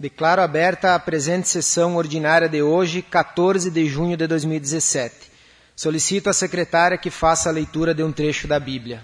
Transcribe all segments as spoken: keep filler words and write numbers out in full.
Declaro aberta a presente sessão ordinária de hoje, quatorze de junho de dois mil e dezessete. Solicito à secretária que faça a leitura de um trecho da Bíblia.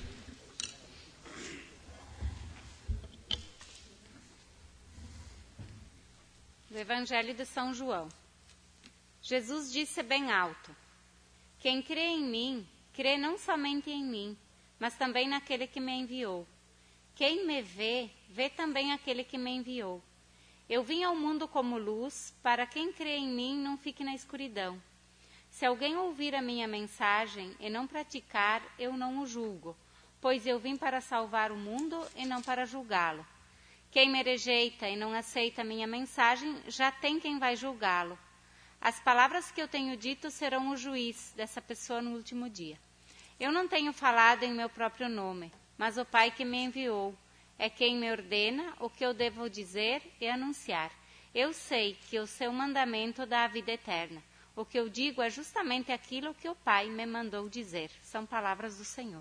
Do Evangelho de São João. Jesus disse bem alto: quem crê em mim, crê não somente em mim, mas também naquele que me enviou. Quem me vê, vê também aquele que me enviou. Eu vim ao mundo como luz, para quem crê em mim não fique na escuridão. Se alguém ouvir a minha mensagem e não praticar, eu não o julgo, pois eu vim para salvar o mundo e não para julgá-lo. Quem me rejeita e não aceita a minha mensagem, já tem quem vai julgá-lo. As palavras que eu tenho dito serão o juiz dessa pessoa no último dia. Eu não tenho falado em meu próprio nome, mas o Pai que me enviou é quem me ordena o que eu devo dizer e anunciar. Eu sei que o seu mandamento dá a vida eterna. O que eu digo é justamente aquilo que o Pai me mandou dizer. São palavras do Senhor.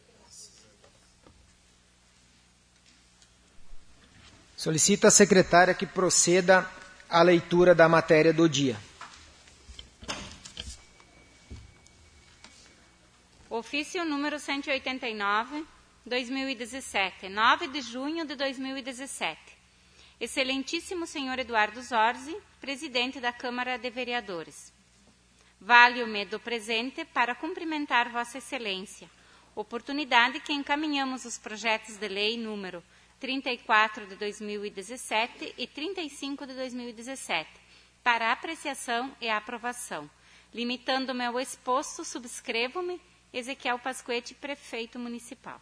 Solicito à secretária que proceda à leitura da matéria do dia. Ofício número cento e oitenta e nove, dois mil e dezessete, nove de junho de dois mil e dezessete. Excelentíssimo senhor Eduardo Zorzi, presidente da Câmara de Vereadores. Valho-me do presente para cumprimentar Vossa Excelência, oportunidade que encaminhamos os projetos de lei número trinta e quatro de dois mil e dezessete e trinta e cinco de dois mil e dezessete, para apreciação e aprovação. Limitando-me ao exposto, subscrevo-me, Ezequiel Pasquete, prefeito municipal.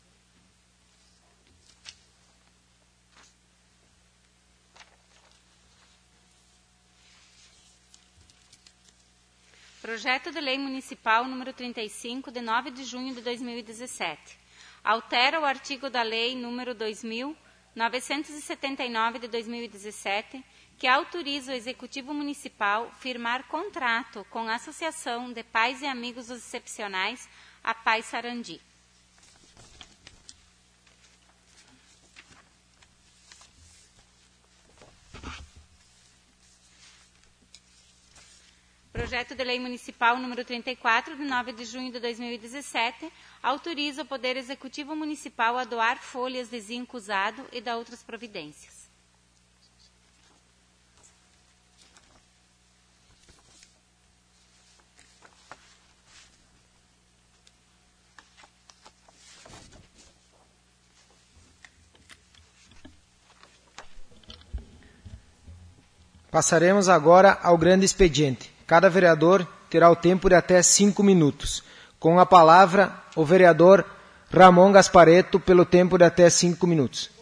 Projeto de Lei Municipal número trinta e cinco, de nove de junho de dois mil e dezessete. Altera o artigo da Lei número dois mil novecentos e setenta e nove de dois mil e dezessete, que autoriza o Executivo Municipal firmar contrato com a Associação de Pais e Amigos dos Excepcionais, a Paz Sarandi. Projeto de Lei Municipal número trinta e quatro, de nove de junho de dois mil e dezessete, autoriza o Poder Executivo Municipal a doar folhas de zinco usado e da outras providências. Passaremos agora ao grande expediente. Cada vereador terá o tempo de até cinco minutos. Com a palavra, o vereador Ramon Gasparetto, pelo tempo de até cinco minutos.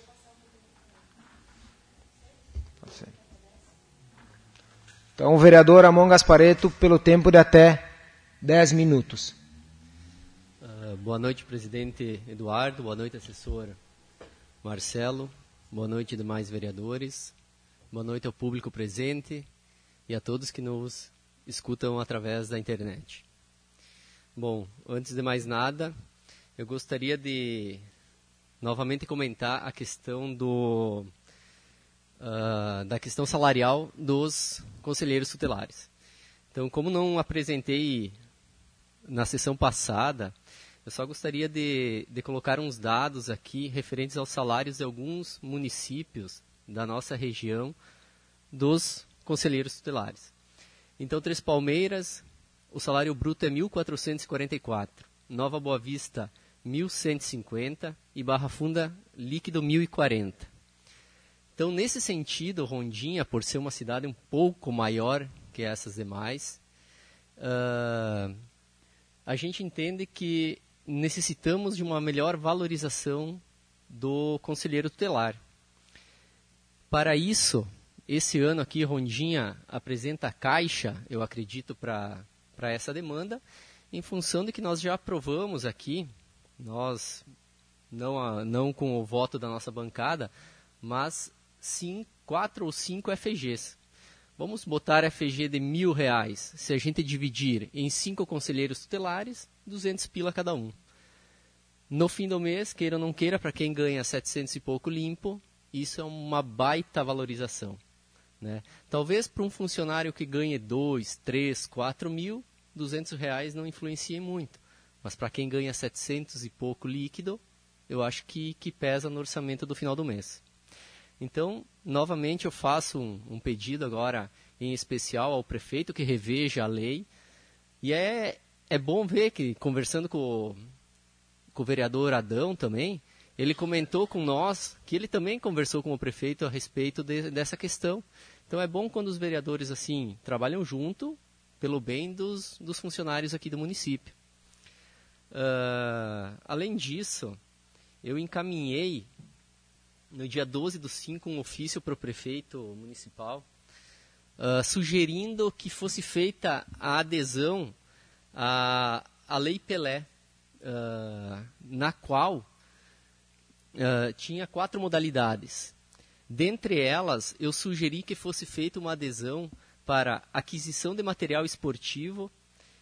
Então, o vereador Ramon Gasparetto, pelo tempo de até dez minutos. Uh, boa noite, presidente Eduardo. Boa noite, assessor Marcelo. Boa noite, demais vereadores. Boa noite ao público presente e a todos que nos escutam através da internet. Bom, antes de mais nada, eu gostaria de novamente comentar a questão do, uh, da questão salarial dos conselheiros tutelares. Então, como não apresentei na sessão passada, eu só gostaria de, de colocar uns dados aqui referentes aos salários de alguns municípios da nossa região dos conselheiros tutelares. Então, Três Palmeiras, o salário bruto é mil quatrocentos e quarenta e quatro, Nova Boa Vista, mil cento e cinquenta e Barra Funda, líquido, mil e quarenta. Então, nesse sentido, Rondinha, por ser uma cidade um pouco maior que essas demais, uh, a gente entende que necessitamos de uma melhor valorização do conselheiro tutelar. Para isso, esse ano aqui, Rondinha apresenta a caixa, eu acredito, para para essa demanda, em função de que nós já aprovamos aqui, nós, não, a, não com o voto da nossa bancada, mas sim quatro ou cinco F Gs. Vamos botar F G de mil reais. Se a gente dividir em cinco conselheiros tutelares, duzentos pila cada um. No fim do mês, queira ou não queira, para quem ganha setecentos e pouco limpo, isso é uma baita valorização. né? Talvez para um funcionário que ganhe dois, três, quatro mil, duzentos reais não influencie muito. Mas para quem ganha setecentos e pouco líquido, eu acho que, que pesa no orçamento do final do mês. Então, novamente, eu faço um, um pedido agora, em especial ao prefeito, que reveja a lei. E é, é bom ver que, conversando com o, com o vereador Adão também, ele comentou com nós que ele também conversou com o prefeito a respeito de, dessa questão. Então, é bom quando os vereadores assim trabalham junto pelo bem dos, dos funcionários aqui do município. Uh, além disso, eu encaminhei no dia doze do cinco um ofício para o prefeito municipal uh, sugerindo que fosse feita a adesão à, à Lei Pelé, uh, na qual uh, tinha quatro modalidades. Dentre elas, eu sugeri que fosse feita uma adesão para aquisição de material esportivo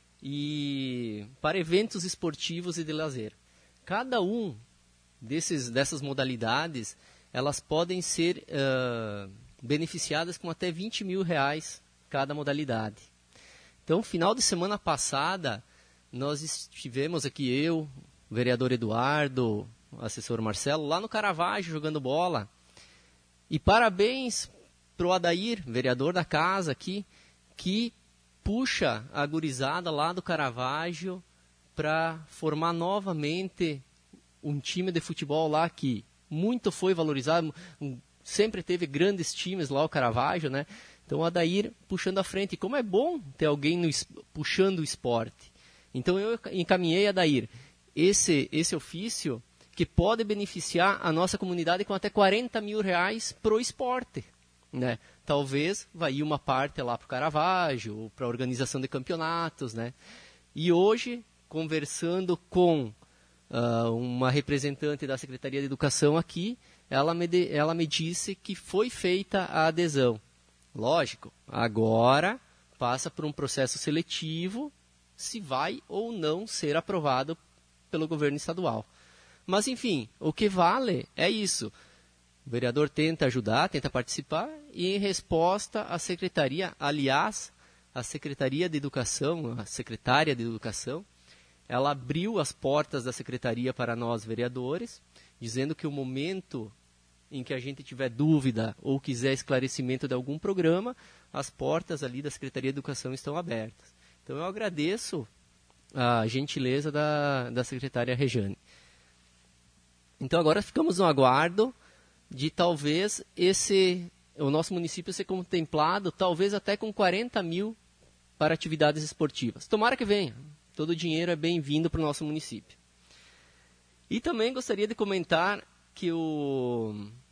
e para eventos esportivos e de lazer. Cada um desses, dessas modalidades, elas podem ser uh, beneficiadas com até vinte mil reais cada modalidade. Então, final de semana passada, nós estivemos aqui, eu, o vereador Eduardo, o assessor Marcelo, lá no Caravaggio jogando bola. E parabéns para o Adair, vereador da casa aqui, que puxa a gurizada lá do Caravaggio para formar novamente um time de futebol lá que muito foi valorizado, sempre teve grandes times lá o Caravaggio, né? Então o Adair puxando a frente. E como é bom ter alguém no, puxando o esporte. Então eu encaminhei, Adair, esse, esse ofício que pode beneficiar a nossa comunidade com até quarenta mil reais pro esporte, né? Talvez vai ir uma parte lá para o Caravaggio, ou para a organização de campeonatos, né? E hoje, conversando com uh, uma representante da Secretaria de Educação aqui, ela me, de, ela me disse que foi feita a adesão. Lógico, agora passa por um processo seletivo se vai ou não ser aprovado pelo governo estadual. Mas, enfim, o que vale é isso. O vereador tenta ajudar, tenta participar, e em resposta a secretaria, aliás, a Secretaria de Educação, a secretária de Educação, ela abriu as portas da secretaria para nós vereadores, dizendo que o momento em que a gente tiver dúvida ou quiser esclarecimento de algum programa, as portas ali da Secretaria de Educação estão abertas. Então eu agradeço a gentileza da, da secretária Rejane. Então agora ficamos no aguardo de talvez esse, o nosso município ser contemplado, talvez até com quarenta mil para atividades esportivas. Tomara que venha. Todo o dinheiro é bem-vindo para o nosso município. E também gostaria de comentar que o,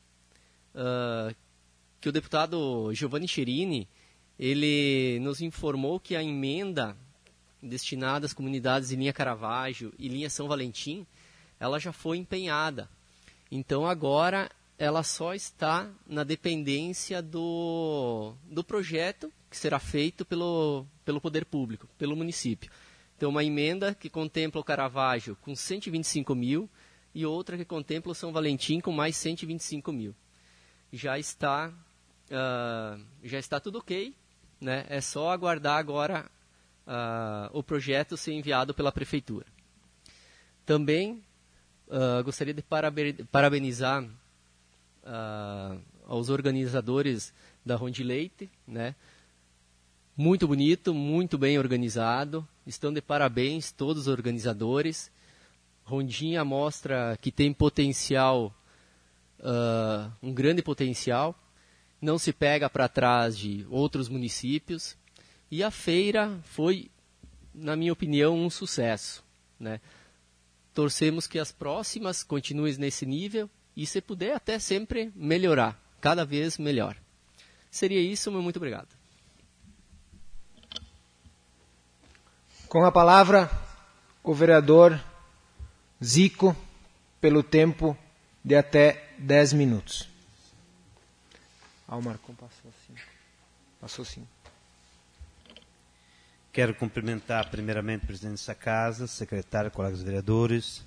uh, que o deputado Giovanni Cherini, ele nos informou que a emenda destinada às comunidades de linha Caravaggio e linha São Valentim, ela já foi empenhada. Então agora ela só está na dependência do, do projeto que será feito pelo, pelo poder público, pelo município. Então uma emenda que contempla o Caravaggio com cento e vinte e cinco mil e outra que contempla o São Valentim com mais cento e vinte e cinco mil. Já está, uh, já está tudo ok, né? É só aguardar agora uh, o projeto ser enviado pela Prefeitura. Também uh, gostaria de parabenizar uh, aos organizadores da Ronde Leite, né? Muito bonito, muito bem organizado. Estão de parabéns todos os organizadores. Rondinha mostra que tem potencial, uh, um grande potencial. Não se pega para trás de outros municípios. E a feira foi, na minha opinião, um sucesso, né? Torcemos que as próximas continuem nesse nível e, se puder, até sempre melhorar, cada vez melhor. Seria isso, meu muito obrigado. Com a palavra, o vereador Zico, pelo tempo de até dez minutos. Ah, o Marcon passou sim. Passou sim. Quero cumprimentar primeiramente o presidente dessa casa, secretário, colegas vereadores,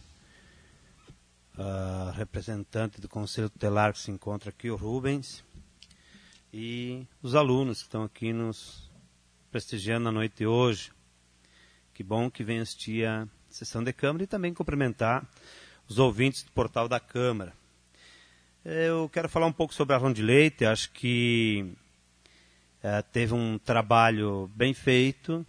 uh, representante do Conselho Tutelar que se encontra aqui, o Rubens, e os alunos que estão aqui nos prestigiando na noite de hoje. Que bom que vem assistir a sessão de Câmara e também cumprimentar os ouvintes do portal da Câmara. Eu quero falar um pouco sobre a Ronde Leite. Acho que é, teve um trabalho bem feito.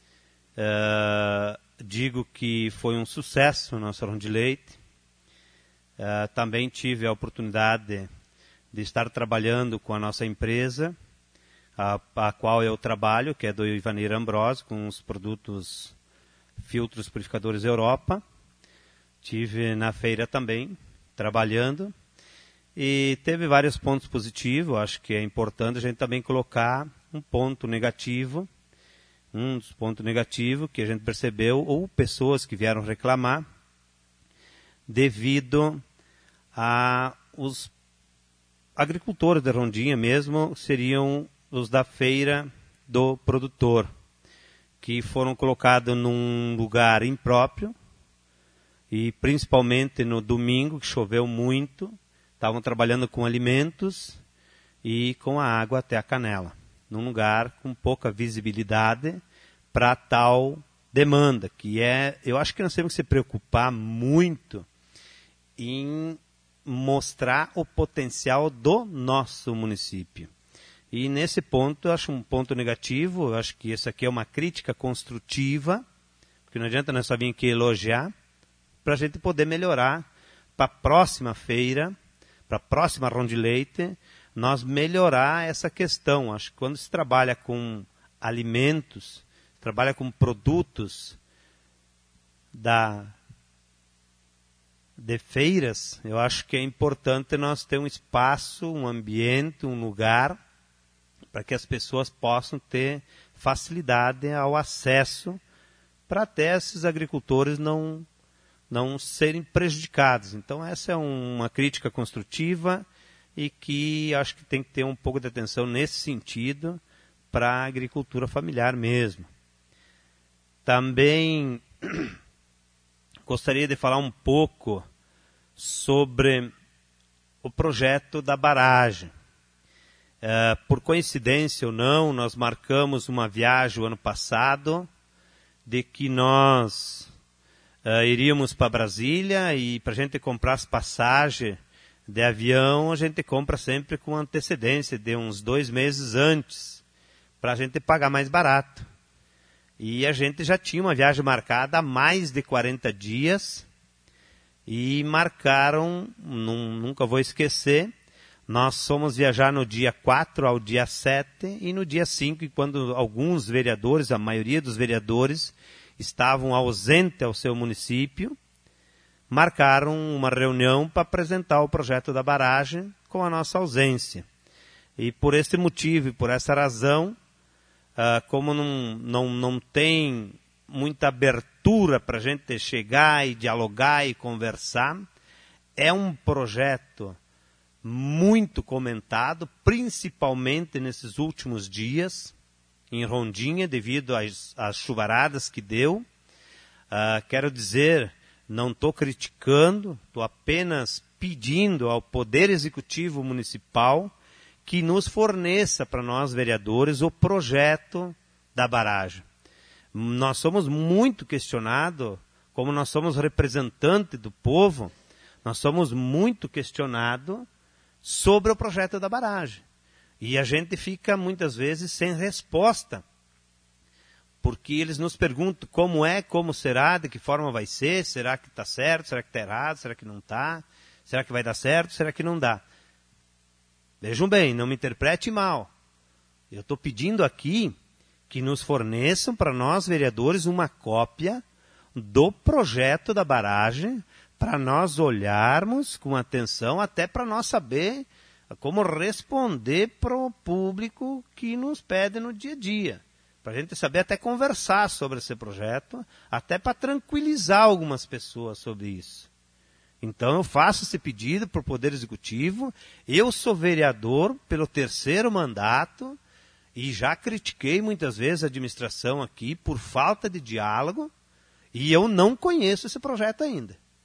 É, digo que foi um sucesso a nossa Ronde Leite. É, também tive a oportunidade de estar trabalhando com a nossa empresa, a, a qual eu trabalho, que é do Ivaneir Ambrosio, com os produtos Filtros Purificadores Europa. Tive na feira também, trabalhando, e teve vários pontos positivos. Acho que é importante a gente também colocar um ponto negativo, um dos pontos negativos que a gente percebeu, ou pessoas que vieram reclamar, devido a os agricultores da Rondinha mesmo, seriam os da feira do produtor, que foram colocados num lugar impróprio, e principalmente no domingo, que choveu muito, estavam trabalhando com alimentos e com a água até a canela, num lugar com pouca visibilidade para tal demanda, que é, eu acho que nós temos que se preocupar muito em mostrar o potencial do nosso município. E nesse ponto, eu acho um ponto negativo. Eu acho que isso aqui é uma crítica construtiva, porque não adianta nós só vir aqui elogiar, para a gente poder melhorar para a próxima feira, para a próxima Ronde Leite, nós melhorar essa questão. Acho que quando se trabalha com alimentos, trabalha com produtos da, de feiras, eu acho que é importante nós ter um espaço, um ambiente, um lugar, para que as pessoas possam ter facilidade ao acesso, para até esses agricultores não, não serem prejudicados. Então essa é uma crítica construtiva e que acho que tem que ter um pouco de atenção nesse sentido para a agricultura familiar mesmo. Também gostaria de falar um pouco sobre o projeto da barragem. Uh, por coincidência ou não, nós marcamos uma viagem o ano passado, de que nós uh, iríamos para Brasília, e para a gente comprar as passagens de avião, a gente compra sempre com antecedência, de uns dois meses antes, para a gente pagar mais barato. E a gente já tinha uma viagem marcada há mais de quarenta dias, e marcaram, num, nunca vou esquecer, nós fomos viajar no dia quatro ao dia sete, e no dia cinco, quando alguns vereadores, a maioria dos vereadores, estavam ausentes ao seu município, marcaram uma reunião para apresentar o projeto da barragem com a nossa ausência. E por esse motivo e por essa razão, uh, como não, não, não tem muita abertura para a gente chegar e dialogar e conversar, é um projeto muito comentado, principalmente nesses últimos dias, em Rondinha, devido às, às chuvaradas que deu. Uh, quero dizer, não estou criticando, estou apenas pedindo ao Poder Executivo Municipal que nos forneça para nós, vereadores, o projeto da barragem. Nós somos muito questionados, como nós somos representantes do povo, nós somos muito questionados sobre o projeto da barragem. E a gente fica muitas vezes sem resposta, porque eles nos perguntam como é, como será, de que forma vai ser, será que está certo, será que está errado, será que não está, será que vai dar certo, será que não dá. Vejam bem, não me interprete mal. Eu estou pedindo aqui que nos forneçam para nós, vereadores, uma cópia do projeto da barragem, para nós olharmos com atenção, até para nós saber como responder para o público que nos pede no dia a dia. Para a gente saber até conversar sobre esse projeto, até para tranquilizar algumas pessoas sobre isso. Então eu faço esse pedido para o Poder Executivo. Eu sou vereador pelo terceiro mandato e já critiquei muitas vezes a administração aqui por falta de diálogo, e eu não conheço esse projeto ainda.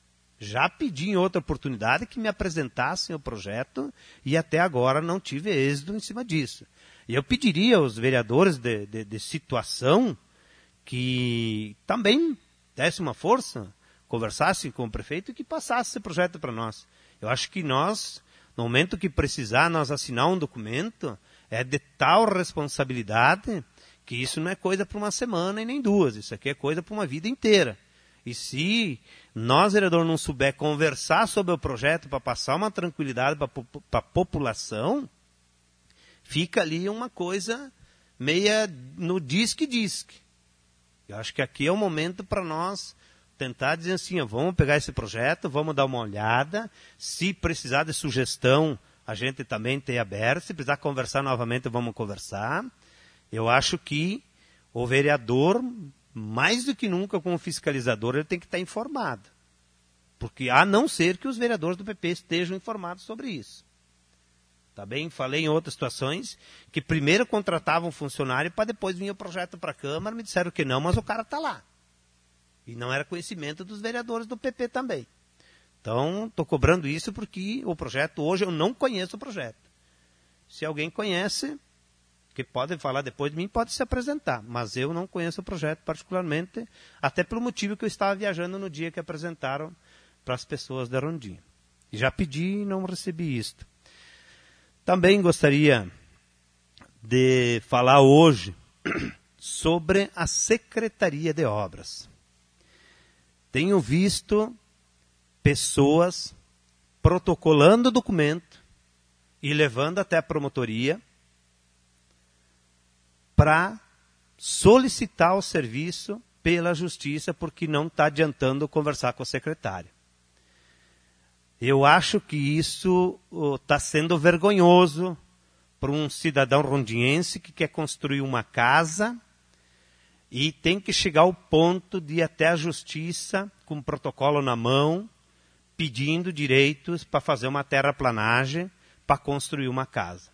Já pedi em outra oportunidade que me apresentassem o projeto e até agora não tive êxito em cima disso. E eu pediria aos vereadores de, de, de situação que também dessem uma força, conversassem com o prefeito e que passasse esse projeto para nós. Eu acho que nós, no momento que precisar nós assinar um documento, é de tal responsabilidade que isso não é coisa para uma semana e nem duas, isso aqui é coisa para uma vida inteira. E se nós, vereador, não souber conversar sobre o projeto para passar uma tranquilidade para a população, fica ali uma coisa meia no disque-disque. Eu acho que aqui é o momento para nós tentar dizer assim, ó, vamos pegar esse projeto, vamos dar uma olhada, se precisar de sugestão, a gente também tem aberto, se precisar conversar novamente, vamos conversar. Eu acho que o vereador, mais do que nunca como fiscalizador, ele tem que estar informado. Porque a não ser que os vereadores do P P estejam informados sobre isso. Tá bem? Falei em outras situações que primeiro contratavam um funcionário para depois vinha o projeto para a Câmara, me disseram que não, mas o cara está lá. E não era conhecimento dos vereadores do P P também. Então, estou cobrando isso porque o projeto, hoje eu não conheço o projeto. Se alguém conhece, que pode falar depois de mim, pode se apresentar. Mas eu não conheço o projeto particularmente, até pelo motivo que eu estava viajando no dia que apresentaram para as pessoas da Rondinha. E já pedi e não recebi isto. Também gostaria de falar hoje sobre a Secretaria de Obras. Tenho visto pessoas protocolando o documento e levando até a promotoria para solicitar o serviço pela justiça porque não está adiantando conversar com o secretário. Eu acho que isso está uh, sendo vergonhoso para um cidadão rondiense que quer construir uma casa e tem que chegar ao ponto de ir até a justiça com um protocolo na mão, pedindo direitos para fazer uma terraplanagem para construir uma casa.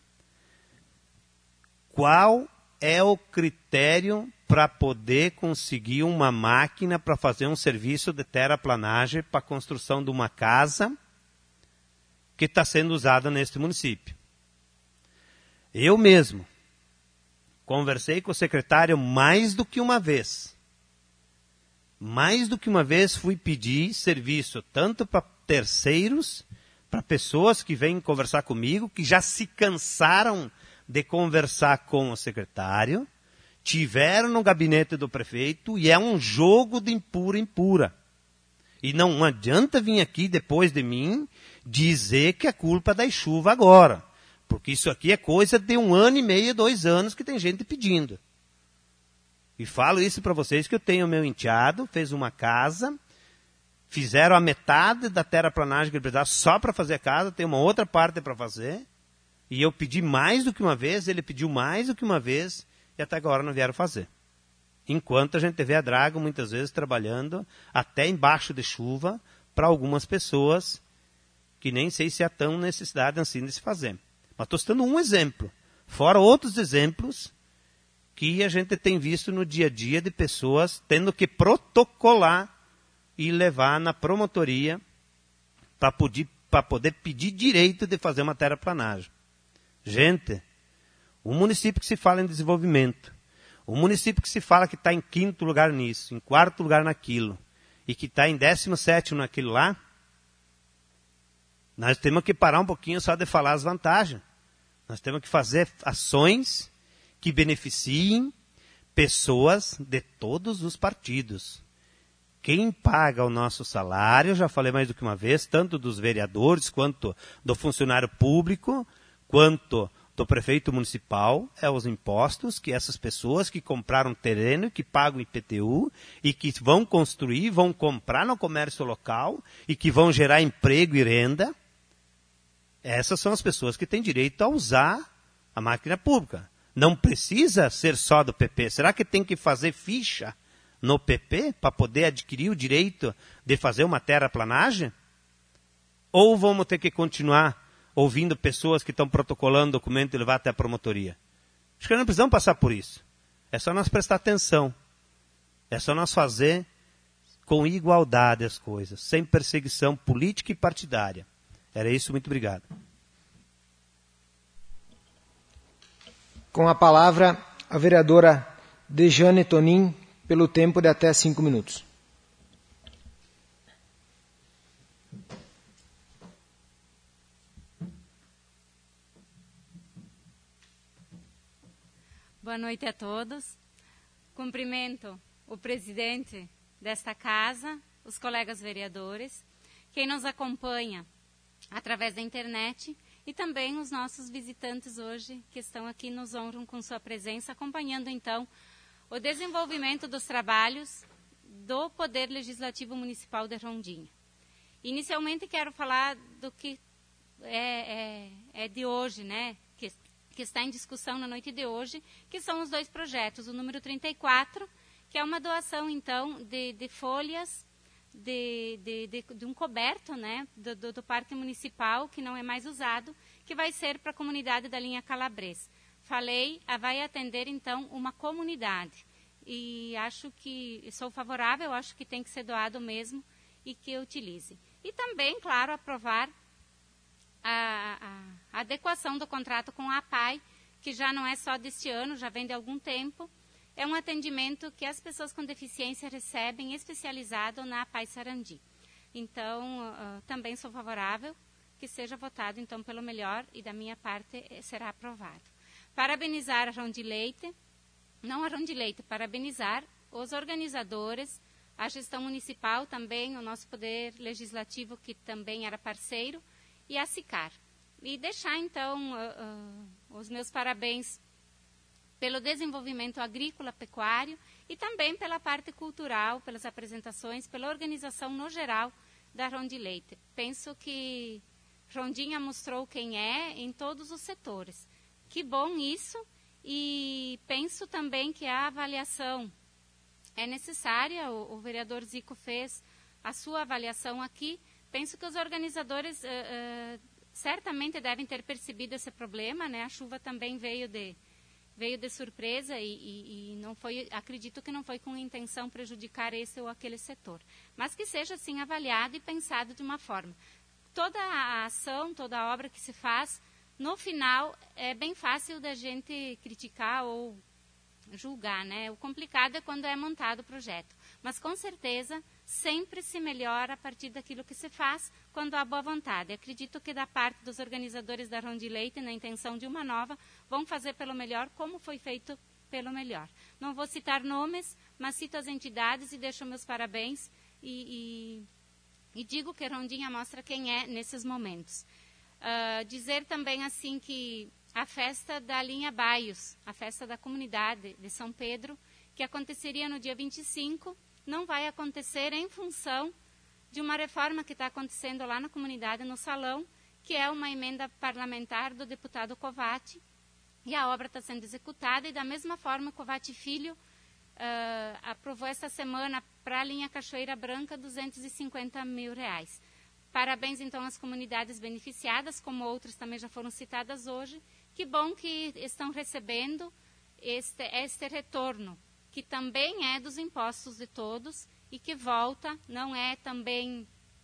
Qual é o critério para poder conseguir uma máquina para fazer um serviço de terraplanagem para a construção de uma casa que está sendo usada neste município? Eu mesmo conversei com o secretário mais do que uma vez. Mais do que uma vez fui pedir serviço tanto para terceiros, para pessoas que vêm conversar comigo, que já se cansaram de conversar com o secretário, tiveram no gabinete do prefeito e é um jogo de impura impura. E não adianta vir aqui depois de mim dizer que é culpa da chuva agora. Porque isso aqui é coisa de um ano e meio, dois anos que tem gente pedindo. E falo isso para vocês que eu tenho meu enteado, fez uma casa, fizeram a metade da terraplanagem que ele precisava só para fazer a casa, tem uma outra parte para fazer. E eu pedi mais do que uma vez, ele pediu mais do que uma vez, e até agora não vieram fazer. Enquanto a gente vê a Drago muitas vezes trabalhando até embaixo de chuva para algumas pessoas que nem sei se há tão necessidade assim de se fazer. Mas estou citando um exemplo, fora outros exemplos que a gente tem visto no dia a dia de pessoas tendo que protocolar e levar na promotoria para poder, para poder pedir direito de fazer uma terraplanagem. Gente, um município que se fala em desenvolvimento, um município que se fala que está em quinto lugar nisso, em quarto lugar naquilo, e que está em décimo sétimo naquilo lá, nós temos que parar um pouquinho só de falar as vantagens. Nós temos que fazer ações que beneficiem pessoas de todos os partidos. Quem paga o nosso salário, já falei mais do que uma vez, tanto dos vereadores, quanto do funcionário público, quanto do prefeito municipal, é os impostos que essas pessoas que compraram terreno, que pagam I P T U e que vão construir, vão comprar no comércio local e que vão gerar emprego e renda, essas são as pessoas que têm direito a usar a máquina pública. Não precisa ser só do P P. Será que tem que fazer ficha no P P para poder adquirir o direito de fazer uma terraplanagem? Ou vamos ter que continuar ouvindo pessoas que estão protocolando documento e levar até a promotoria? Acho que não precisamos passar por isso. É só nós prestar atenção. É só nós fazer com igualdade as coisas, sem perseguição política e partidária. Era isso, muito obrigado. Com a palavra, a vereadora Dejane Tonin, pelo tempo de até cinco minutos. Boa noite a todos. Cumprimento o presidente desta casa, os colegas vereadores, quem nos acompanha através da internet e também os nossos visitantes hoje que estão aqui nos honram com sua presença, acompanhando então o desenvolvimento dos trabalhos do Poder Legislativo Municipal de Rondônia. Inicialmente quero falar do que é, é, é de hoje, né? Que, que está em discussão na noite de hoje, que são os dois projetos, o número trinta e quatro, que é uma doação, então, de, de folhas de, de, de, de um coberto, né, do, do, do Parque Municipal, que não é mais usado, que vai ser para a comunidade da linha Calabres. Falei, a vai atender, então, uma comunidade. E acho que, sou favorável, acho que tem que ser doado mesmo e que utilize. E também, claro, aprovar a, a, a adequação do contrato com a APAI, que já não é só deste ano, já vem de algum tempo. É um atendimento que as pessoas com deficiência recebem especializado na APAI Sarandi. Então, uh, também sou favorável que seja votado, então, pelo melhor e da minha parte será aprovado. Parabenizar a Rondileite, não a Rondileite, parabenizar os organizadores, a gestão municipal também, o nosso poder legislativo que também era parceiro, e a SICAR. E deixar, então, uh, uh, os meus parabéns pelo desenvolvimento agrícola, pecuário e também pela parte cultural, pelas apresentações, pela organização no geral da Rondileite. Penso que Rondinha mostrou quem é em todos os setores. Que bom isso, e penso também que a avaliação é necessária, o, o vereador Zico fez a sua avaliação aqui. Penso que os organizadores uh, uh, certamente devem ter percebido esse problema, né? A chuva também veio de, veio de surpresa e, e, e não foi, acredito que não foi com intenção prejudicar esse ou aquele setor. Mas que seja, sim, avaliado e pensado de uma forma. Toda a ação, toda a obra que se faz, no final, é bem fácil da gente criticar ou julgar, né? O complicado é quando é montado o projeto. Mas, com certeza, sempre se melhora a partir daquilo que se faz quando há boa vontade. Acredito que da parte dos organizadores da Rondileite, na intenção de uma nova, vão fazer pelo melhor como foi feito pelo melhor. Não vou citar nomes, mas cito as entidades e deixo meus parabéns e, e, e digo que Rondinha mostra quem é nesses momentos. Uh, dizer também assim que a festa da linha Baios, a festa da comunidade de São Pedro, que aconteceria no dia vinte e cinco, não vai acontecer em função de uma reforma que está acontecendo lá na comunidade, no salão, que é uma emenda parlamentar do deputado Covatti, e a obra está sendo executada, e da mesma forma Covatti Filho uh, aprovou esta semana para a linha Cachoeira Branca duzentos e cinquenta mil reais. Parabéns, então, às comunidades beneficiadas, como outras também já foram citadas hoje. Que bom que estão recebendo este, este retorno, que também é dos impostos de todos e que volta, não é também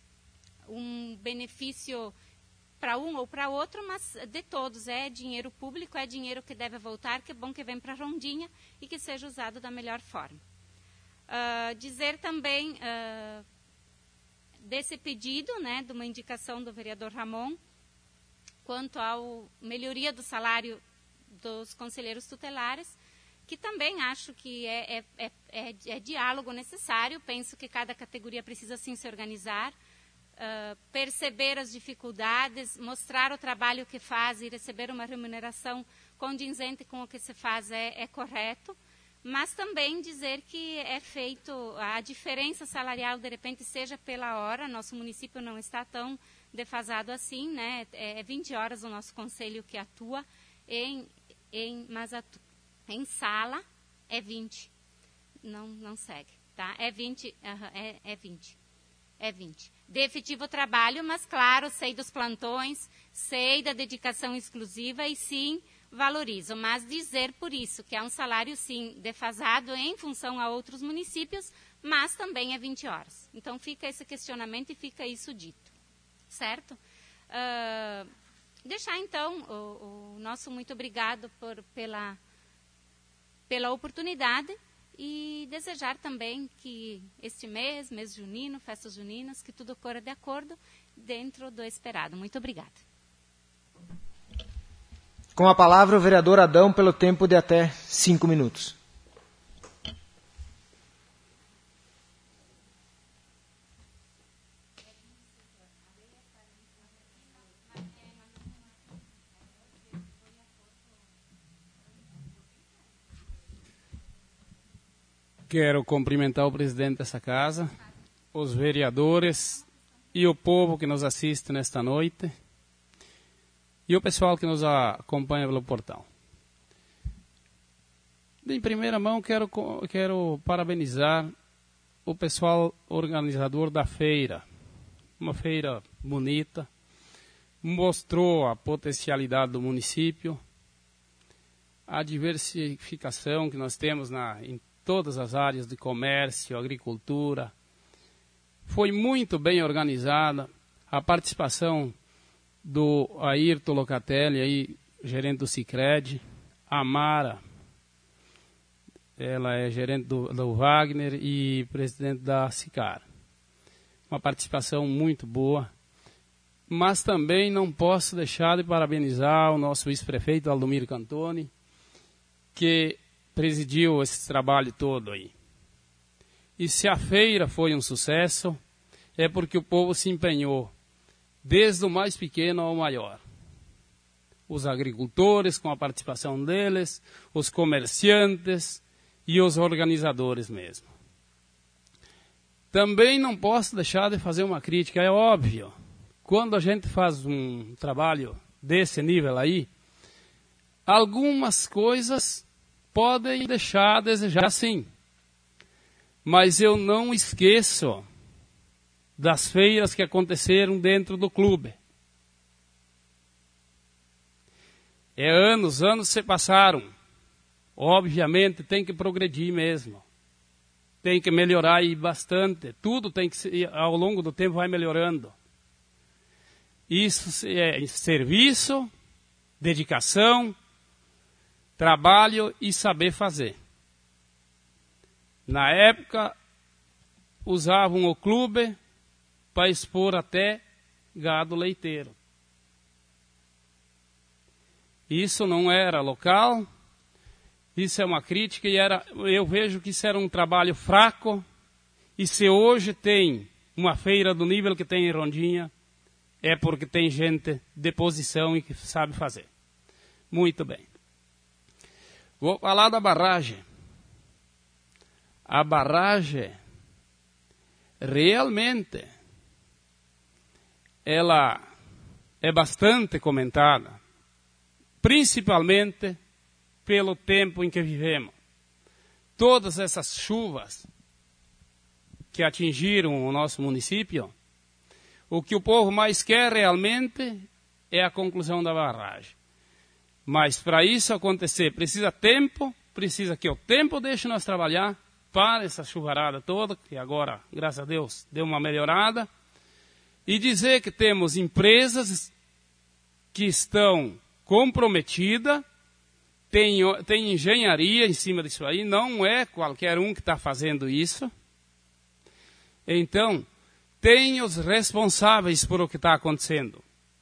um benefício para um ou para outro, mas de todos. É dinheiro público, é dinheiro que deve voltar, que bom que vem para Rondinha e que seja usado da melhor forma. Uh, dizer também... Uh, desse pedido, né, de uma indicação do vereador Ramon, quanto à melhoria do salário dos conselheiros tutelares, que também acho que é, é, é, é, é diálogo necessário. Penso que cada categoria precisa sim se organizar, uh, perceber as dificuldades, mostrar o trabalho que faz e receber uma remuneração condizente com o que se faz é, é correto. Mas também dizer que é feito, a diferença salarial, de repente, seja pela hora. Nosso município não está tão defasado assim, né? É vinte horas o nosso conselho que atua, em, em, mas atu, em sala é vinte. Não, não segue, tá? É vinte, uh, é, é vinte. É vinte. De efetivo trabalho, mas claro, sei dos plantões, sei da dedicação exclusiva e sim... valorizo, mas dizer por isso que é um salário, sim, defasado em função a outros municípios, mas também é vinte horas. Então fica esse questionamento e fica isso dito, certo? Uh, deixar então o, o nosso muito obrigado por, pela, pela oportunidade e desejar também que este mês, mês junino, festas juninas, que tudo ocorra de acordo dentro do esperado. Muito obrigada. Com a palavra o vereador Adão pelo tempo de até cinco minutos. Quero cumprimentar o presidente dessa casa, os vereadores e o povo que nos assiste nesta noite e o pessoal que nos acompanha pelo portal. Em primeira mão, quero, quero parabenizar o pessoal organizador da feira. Uma feira bonita, mostrou a potencialidade do município, a diversificação que nós temos na em todas as áreas de comércio, agricultura. Foi muito bem organizada a participação do Ayrton Locatelli, aí, gerente do Sicredi, a Mara, ela é gerente do, do Wagner e presidente da Sicar. Uma participação muito boa, mas também não posso deixar de parabenizar o nosso vice-prefeito Aldomiro Cantoni, que presidiu esse trabalho todo aí. E se a feira foi um sucesso, é porque o povo se empenhou, desde o mais pequeno ao maior. Os agricultores, com a participação deles, os comerciantes e os organizadores mesmo. Também não posso deixar de fazer uma crítica, é óbvio. Quando a gente faz um trabalho desse nível aí, algumas coisas podem deixar a desejar, sim. Mas eu não esqueço das feiras que aconteceram dentro do clube. É anos, anos se passaram. Obviamente tem que progredir mesmo. Tem que melhorar e bastante. Tudo tem que, ao longo do tempo, vai melhorando. Isso é serviço, dedicação, trabalho e saber fazer. Na época, usavam o clube para expor até gado leiteiro. Isso não era local, isso é uma crítica e era, eu vejo que isso era um trabalho fraco. E se hoje tem uma feira do nível que tem em Rondinha, é porque tem gente de posição e que sabe fazer. Muito bem. Vou falar da barragem. A barragem, realmente, ela é bastante comentada, principalmente pelo tempo em que vivemos. Todas essas chuvas que atingiram o nosso município, o que o povo mais quer realmente é a conclusão da barragem. Mas para isso acontecer precisa tempo, precisa que o tempo deixe nós trabalhar para essa chuvarada toda, que agora, graças a Deus, deu uma melhorada, e dizer que temos empresas que estão comprometidas, tem, tem engenharia em cima disso aí, não é qualquer um que está fazendo isso. Então, tem os responsáveis por o que está acontecendo.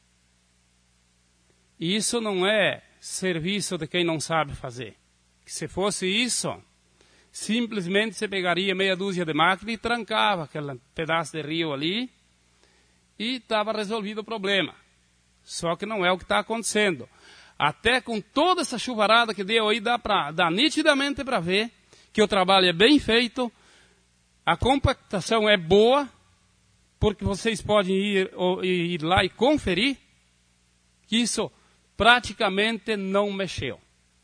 Isso não é serviço de quem não sabe fazer. Que se fosse isso, simplesmente você pegaria meia dúzia de máquinas e trancava aquele pedaço de rio ali e estava resolvido o problema. Só que não é o que está acontecendo. Até com toda essa chuvarada que deu aí, dá, pra, dá nitidamente para ver que o trabalho é bem feito, a compactação é boa, porque vocês podem ir, ir lá e conferir que isso praticamente não mexeu.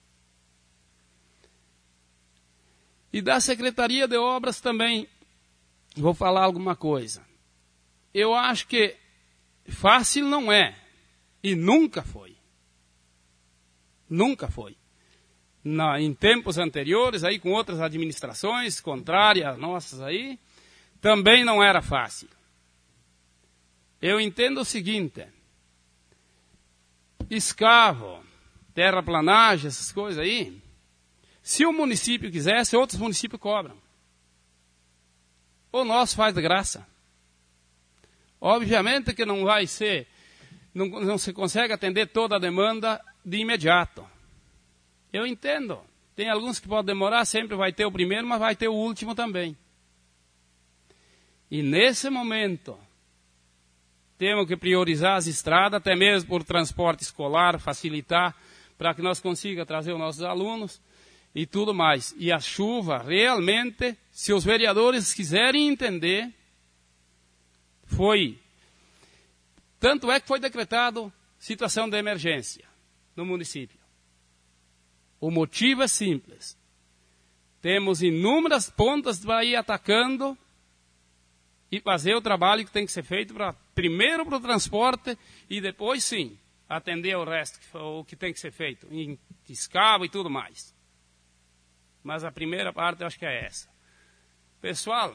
E da Secretaria de Obras também, vou falar alguma coisa. Eu acho que fácil não é, e nunca foi. Nunca foi. na, em tempos anteriores, aí com outras administrações contrárias nossas aí, também não era fácil. Eu entendo o seguinte, escavo, terraplanagem, essas coisas aí, se o município quisesse, outros municípios cobram. O nosso faz de graça. Obviamente que não vai ser, não, não se consegue atender toda a demanda de imediato. Eu entendo. Tem alguns que podem demorar, sempre vai ter o primeiro, mas vai ter o último também. E nesse momento, temos que priorizar as estradas, até mesmo por transporte escolar, facilitar para que nós consigamos trazer os nossos alunos e tudo mais. E a chuva, realmente, se os vereadores quiserem entender, foi... Tanto é que foi decretado situação de emergência no município. O motivo é simples. Temos inúmeras pontas para ir atacando e fazer o trabalho que tem que ser feito pra, primeiro para o transporte e depois, sim, atender o resto, o que tem que ser feito, em escavo e tudo mais. Mas a primeira parte eu acho que é essa. Pessoal,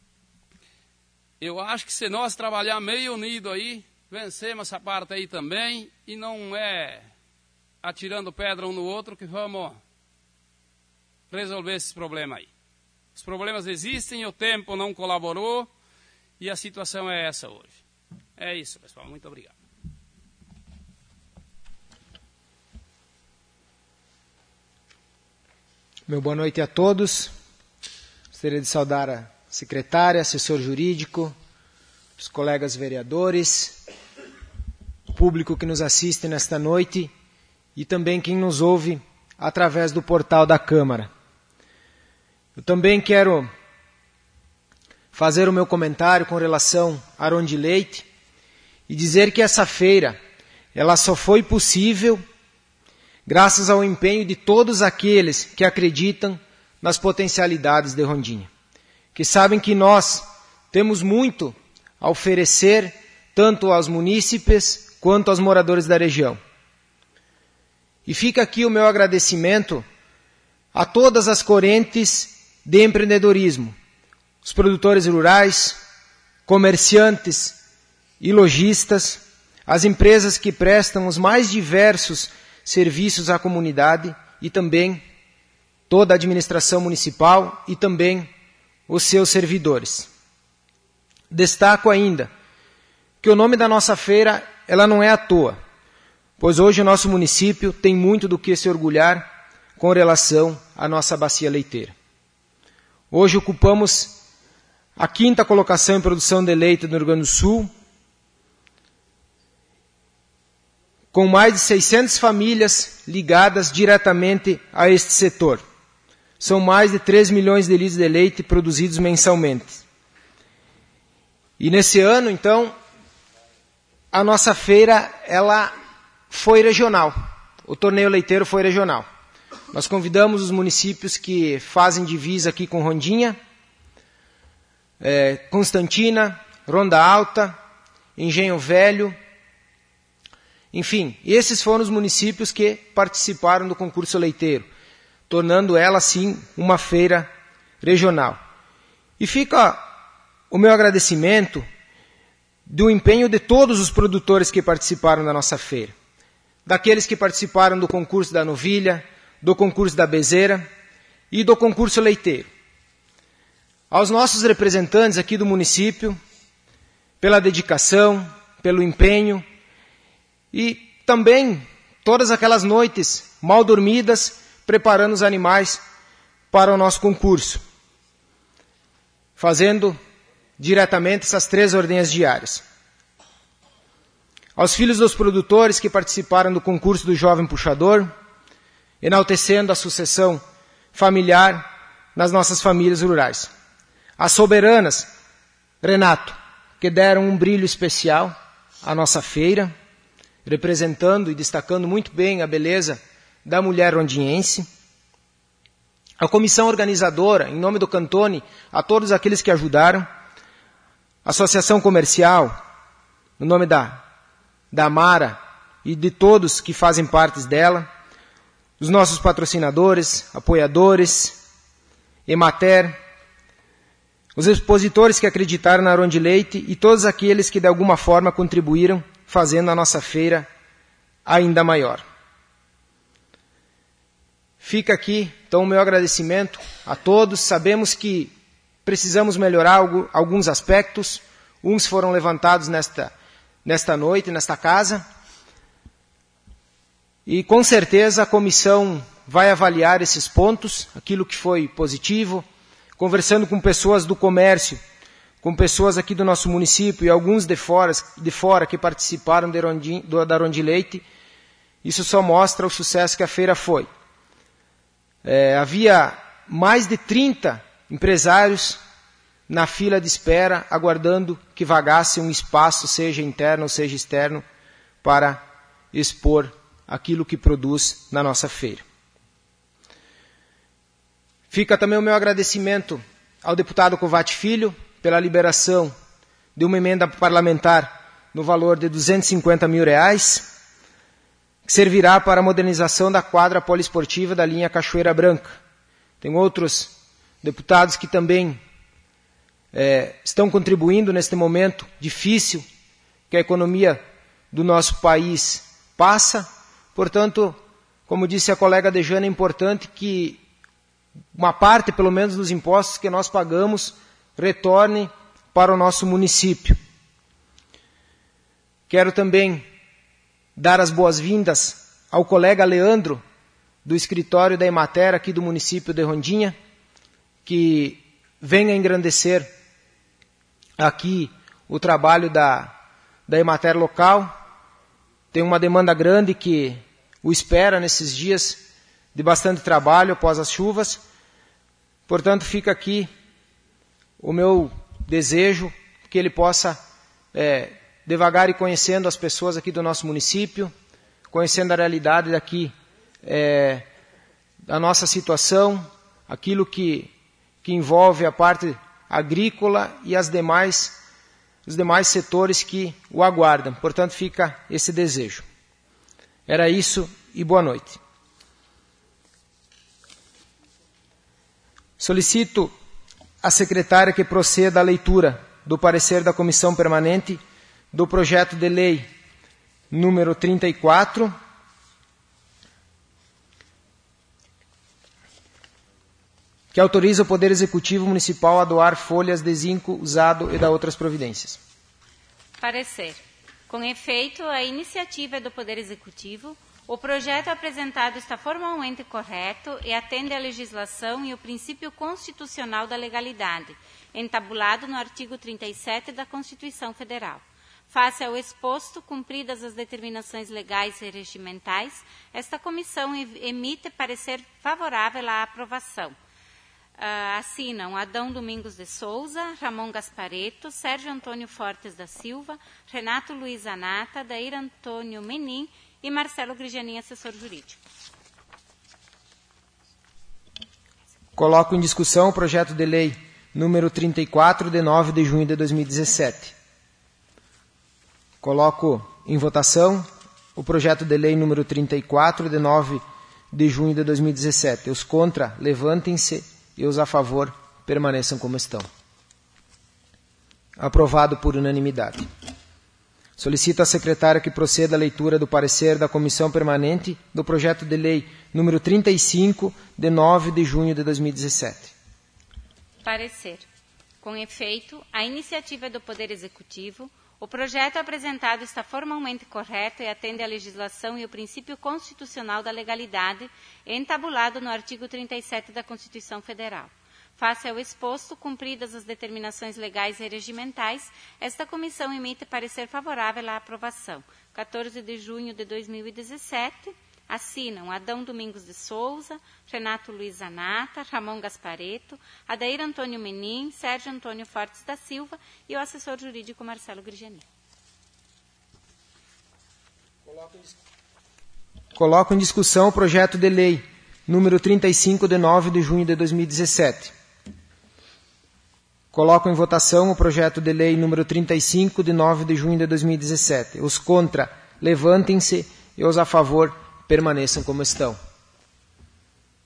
eu acho que se nós trabalhar meio unido aí, vencemos essa parte aí também, e não é atirando pedra um no outro que vamos resolver esses problemas aí. Os problemas existem, o tempo não colaborou, e a situação é essa hoje. É isso, pessoal. Muito obrigado. Meu boa noite a todos. Gostaria de saudar a secretária, assessor jurídico, os colegas vereadores, o público que nos assiste nesta noite e também quem nos ouve através do portal da Câmara. Eu também quero fazer o meu comentário com relação a Aron de Leite e dizer que essa feira ela só foi possível graças ao empenho de todos aqueles que acreditam nas potencialidades de Rondônia, que sabem que nós temos muito a oferecer tanto aos munícipes quanto aos moradores da região. E fica aqui o meu agradecimento a todas as correntes de empreendedorismo, os produtores rurais, comerciantes e lojistas, as empresas que prestam os mais diversos serviços à comunidade e também toda a administração municipal e também os seus servidores. Destaco ainda que o nome da nossa feira ela não é à toa, pois hoje o nosso município tem muito do que se orgulhar com relação à nossa bacia leiteira. Hoje ocupamos a quinta colocação em produção de leite no Rio Grande do Sul, com mais de seiscentas famílias ligadas diretamente a este setor. São mais de três milhões de litros de leite produzidos mensalmente. E nesse ano, então, a nossa feira ela foi regional. O torneio leiteiro foi regional. Nós convidamos os municípios que fazem divisa aqui com Rondônia, é, Constantina, Ronda Alta, Engenho Velho. Enfim, esses foram os municípios que participaram do concurso leiteiro, tornando ela, sim, uma feira regional. E fica o meu agradecimento do empenho de todos os produtores que participaram da nossa feira, daqueles que participaram do concurso da novilha, do concurso da bezeira e do concurso leiteiro. Aos nossos representantes aqui do município, pela dedicação, pelo empenho, e também todas aquelas noites mal dormidas, preparando os animais para o nosso concurso, fazendo diretamente essas três ordenhas diárias. Aos filhos dos produtores que participaram do concurso do Jovem Puxador, enaltecendo a sucessão familiar nas nossas famílias rurais. As soberanas, Renato, que deram um brilho especial à nossa feira, representando e destacando muito bem a beleza da mulher rondiense. A comissão organizadora, em nome do Cantone, a todos aqueles que ajudaram. A associação comercial, no nome da, da Mara e de todos que fazem parte dela. os nossos patrocinadores, apoiadores, Emater, os expositores que acreditaram na Aron de Leite e todos aqueles que de alguma forma contribuíram fazendo a nossa feira ainda maior. Fica aqui, então, o meu agradecimento a todos. Sabemos que precisamos melhorar alguns aspectos. Uns foram levantados nesta, nesta noite, nesta casa. E, com certeza, a comissão vai avaliar esses pontos, aquilo que foi positivo, conversando com pessoas do comércio, com pessoas aqui do nosso município e alguns de fora, de fora que participaram da Aron de Leite. Isso só mostra o sucesso que a feira foi. É, havia mais de trinta empresários na fila de espera, aguardando que vagasse um espaço, seja interno ou seja externo, para expor aquilo que produz na nossa feira. Fica também o meu agradecimento ao deputado Covatti Filho pela liberação de uma emenda parlamentar no valor de duzentos e cinquenta mil reais, que servirá para a modernização da quadra poliesportiva da linha Cachoeira Branca. Tem outros deputados que também é, estão contribuindo neste momento difícil que a economia do nosso país passa. Portanto, como disse a colega Dejana, é importante que uma parte, pelo menos, dos impostos que nós pagamos retorne para o nosso município. Quero também dar as boas-vindas ao colega Leandro, do escritório da Emater aqui do município de Rondinha, que vem a engrandecer aqui o trabalho da, da Emater local. Tem uma demanda grande que o espera nesses dias de bastante trabalho após as chuvas. Portanto, fica aqui o meu desejo que ele possa é, devagar ir conhecendo as pessoas aqui do nosso município, conhecendo a realidade daqui, é, da nossa situação, aquilo que, que envolve a parte agrícola e as demais, os demais setores que o aguardam. Portanto, fica esse desejo. Era isso e boa noite. Solicito à secretária que proceda à leitura do parecer da Comissão Permanente do projeto de lei número trinta e quatro, que autoriza o Poder Executivo Municipal a doar folhas de zinco usado e da outras providências. Parecer. Com efeito, a iniciativa é do Poder Executivo. O projeto apresentado está formalmente correto e atende à legislação e o princípio constitucional da legalidade, entabulado no artigo trinta e sete da Constituição Federal. Face ao exposto, cumpridas as determinações legais e regimentais, esta comissão emite parecer favorável à aprovação. Uh, assinam Adão Domingos de Souza, Ramon Gaspareto, Sérgio Antônio Fortes da Silva, Renato Luiz Anata, Adair Antônio Menin e Marcelo Grigianin, assessor jurídico. Coloco em discussão o projeto de lei número trinta e quatro, de nove de junho de dois mil e dezessete. Coloco em votação o projeto de lei número trinta e quatro, de nove de junho de dois mil e dezessete. Os contra, levantem-se, e os a favor, permaneçam como estão. Aprovado por unanimidade. Solicito à secretária que proceda à leitura do parecer da Comissão Permanente do projeto de lei número trinta e cinco, de nove de junho de dois mil e dezessete. Parecer. Com efeito, a iniciativa é do Poder Executivo. O projeto apresentado está formalmente correto e atende à legislação e o princípio constitucional da legalidade, entabulado no artigo trinta e sete da Constituição Federal. Face ao exposto, cumpridas as determinações legais e regimentais, esta comissão emite parecer favorável à aprovação. quatorze de junho de dois mil e dezessete, assinam Adão Domingos de Souza, Renato Luiz Anata, Ramon Gaspareto, Adair Antônio Menin, Sérgio Antônio Fortes da Silva e o assessor jurídico Marcelo Grigianin. Coloco em discussão o projeto de lei número trinta e cinco, de nove de junho de dois mil e dezessete. Coloco em votação o projeto de lei número trinta e cinco, de nove de junho de dois mil e dezessete. Os contra, levantem-se, e os a favor, permaneçam como estão.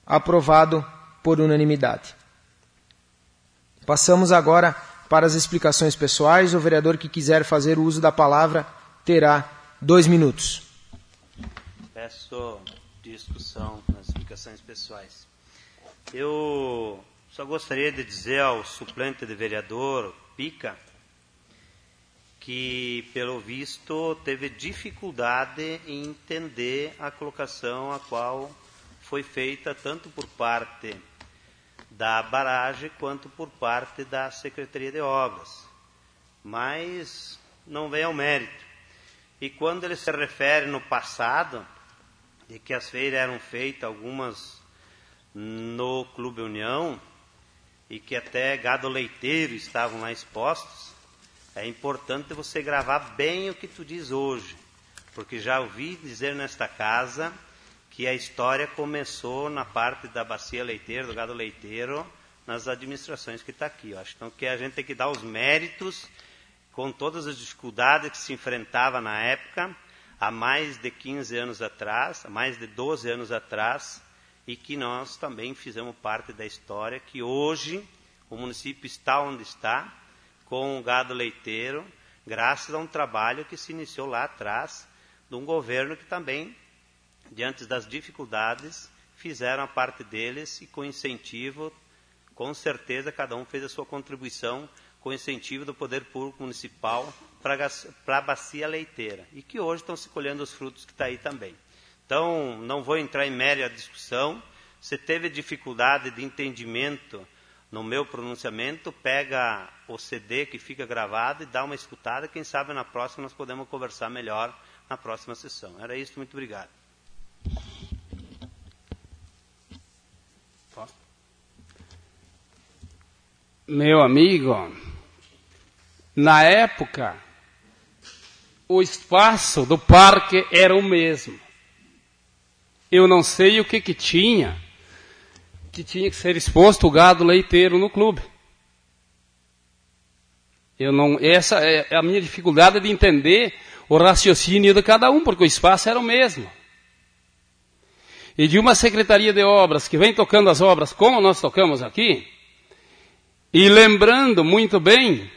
Aprovado por unanimidade. Passamos agora para as explicações pessoais. O vereador que quiser fazer uso da palavra terá dois minutos. Peço discussão nas explicações pessoais. Eu só gostaria de dizer ao suplente de vereador, Pica, que, pelo visto, teve dificuldade em entender a colocação a qual foi feita tanto por parte da barragem quanto por parte da Secretaria de Obras. Mas não vem ao mérito. E quando ele se refere no passado, de que as feiras eram feitas, algumas no Clube União, e que até gado leiteiro estavam lá expostos, é importante você gravar bem o que tu diz hoje, porque já ouvi dizer nesta casa que a história começou na parte da bacia leiteira, do gado leiteiro, nas administrações que está aqui. Eu acho então que a gente tem que dar os méritos com todas as dificuldades que se enfrentava na época, há mais de quinze anos atrás, há mais de doze anos atrás, e que nós também fizemos parte da história, que hoje o município está onde está, com o gado leiteiro, graças a um trabalho que se iniciou lá atrás, de um governo que também, diante das dificuldades, fizeram a parte deles e com incentivo, com certeza cada um fez a sua contribuição com incentivo do poder público municipal para a bacia leiteira, e que hoje estão se colhendo os frutos que está aí também. Então, não vou entrar em mérito a discussão. Se teve dificuldade de entendimento no meu pronunciamento, pega o C D que fica gravado e dá uma escutada. Quem sabe na próxima nós podemos conversar melhor na próxima sessão. Era isso, muito obrigado. Meu amigo, na época, o espaço do parque era o mesmo. Eu não sei o que que tinha, que tinha que ser exposto o gado leiteiro no clube. Eu não, essa é a minha dificuldade de entender o raciocínio de cada um, porque o espaço era o mesmo. E de uma secretaria de obras que vem tocando as obras como nós tocamos aqui, e lembrando muito bem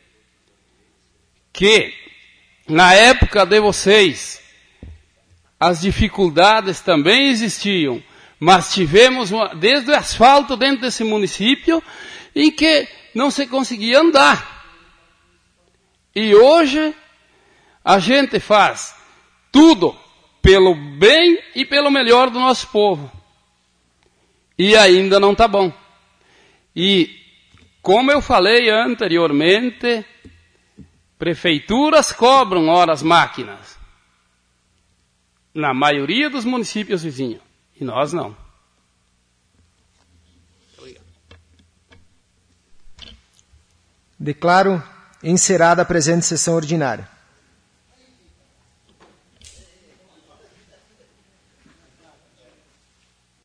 que na época de vocês as dificuldades também existiam, mas tivemos uma, desde o asfalto dentro desse município em que não se conseguia andar. E hoje a gente faz tudo pelo bem e pelo melhor do nosso povo. E ainda não está bom. E como eu falei anteriormente, prefeituras cobram horas máquinas na maioria dos municípios vizinhos, e nós não. Declaro encerrada a presente sessão ordinária.